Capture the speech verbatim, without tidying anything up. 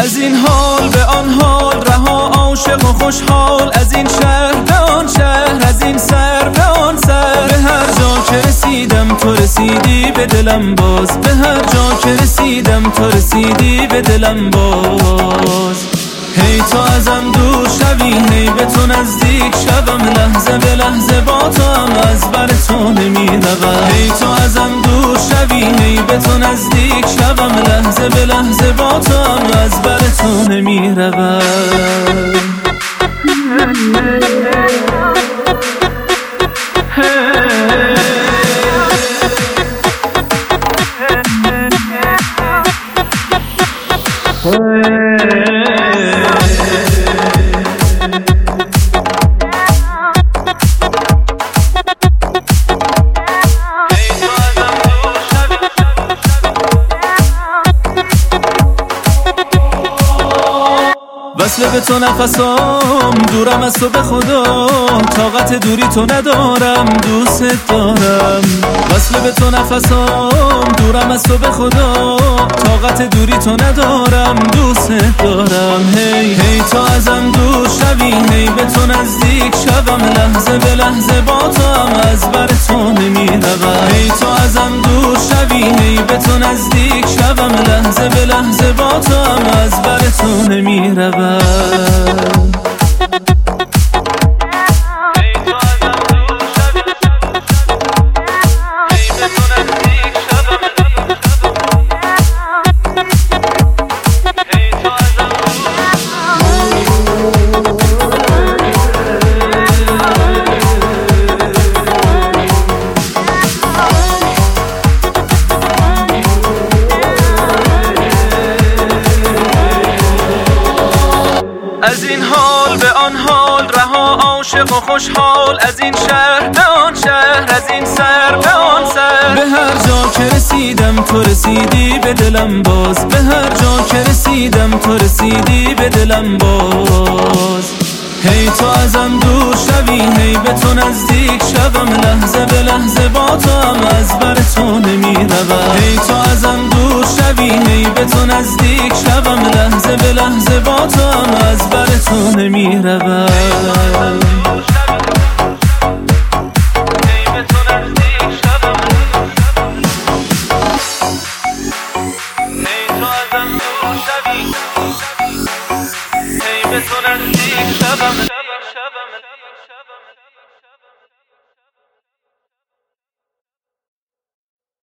از این حال به آن حال، رها عاشق و خوشحال، از این شهر به آن شهر، از این سر به آن سر. به هر جا که رسیدم تو رسیدی به دلم باز، به هر جا که رسیدم تو رسیدی به دلم باز. هی تو ازم دور شوی، هی به تو نزدیک شوم، لحظه به لحظه با تو هم از بر تو نمی روم. هی تو ازم دور شوی، هی به تو نزدیک شوم، لحظه به لحظه با تو هم از بر تو نمی روم. وصل به تو نفسام، دورم از تو به خدا، طاقت دوری تو ندارم، دوست دارم. وصل به تو نفسام، دورم از تو به خدا، طاقت دوری تو ندارم، دوست دارم. هی هی تو ازم دور شوی، هی به تو نزدیک شوم، لحظه به لحظه با تو هم از بر تو نمی روم. هی تو ازم دور شوی، هی به تو نزدیک شوم، لحظه به لحظه با تو هم از بر تو نمی روم. از این حال به آن حال، رها عاشق و خوشحال، از این شهر به آن شهر، از این سر به آن سر. به هر جا که رسیدم تو رسیدی به دلم باز، به هر جا که رسیدم تو رسیدی به دلم باز. هی تو ازم دور شوی، هی به تو نزدیک شوم، لحظه به لحظه با تو هم از بر تو نمی روم. هی تو ازم دور شوی، هی به تو نزدیک شوم، لحظه به لحظه با تو هم از بر تو نمی روم. به تو نزدیک شدم.